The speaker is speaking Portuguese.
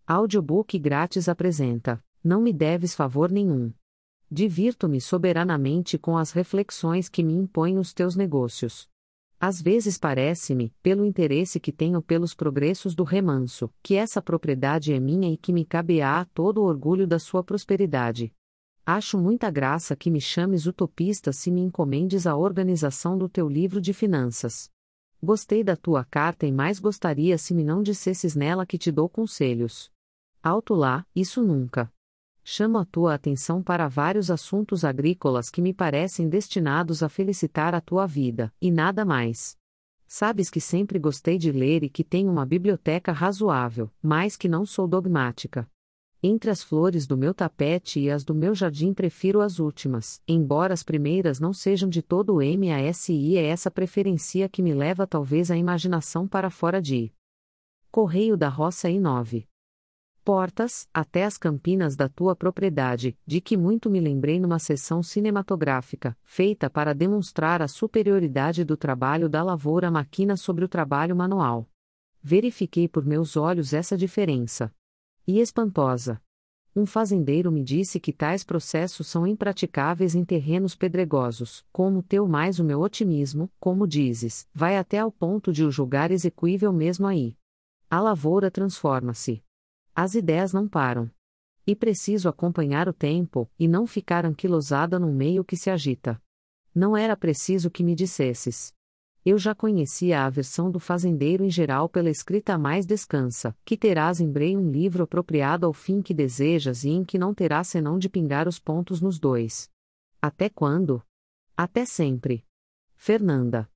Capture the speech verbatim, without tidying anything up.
Audiobook grátis apresenta: Não me deves favor nenhum. Divirto-me soberanamente com as reflexões que me impõem os teus negócios. Às vezes parece-me, pelo interesse que tenho pelos progressos do remanso, que essa propriedade é minha e que me cabe-á todo o orgulho da sua prosperidade. Acho muita graça que me chames utopista se me encomendes a organização do teu livro de finanças. Gostei da tua carta e mais gostaria se me não dissesses nela que te dou conselhos. Alto lá, isso nunca. Chamo a tua atenção para vários assuntos agrícolas que me parecem destinados a felicitar a tua vida, e nada mais. Sabes que sempre gostei de ler e que tenho uma biblioteca razoável, mas que não sou dogmática. Entre as flores do meu tapete e as do meu jardim prefiro as últimas, embora as primeiras não sejam de todo mas é essa preferência que me leva talvez a imaginação para fora de Correio da Roça e nove. Portas, até as campinas da tua propriedade, de que muito me lembrei numa sessão cinematográfica, feita para demonstrar a superioridade do trabalho da lavoura-máquina sobre o trabalho manual. Verifiquei por meus olhos essa diferença. E espantosa. Um fazendeiro me disse que tais processos são impraticáveis em terrenos pedregosos, como o teu mais o meu otimismo, como dizes, vai até ao ponto de o julgar execuível mesmo aí. A lavoura transforma-se. As ideias não param. E preciso acompanhar o tempo, e não ficar anquilosada num meio que se agita. Não era preciso que me dissesses. Eu já conhecia a aversão do fazendeiro em geral pela escrita mais descansa, que terás em breve um livro apropriado ao fim que desejas e em que não terás senão de pingar os pontos nos dois. Até quando? Até sempre. Fernanda.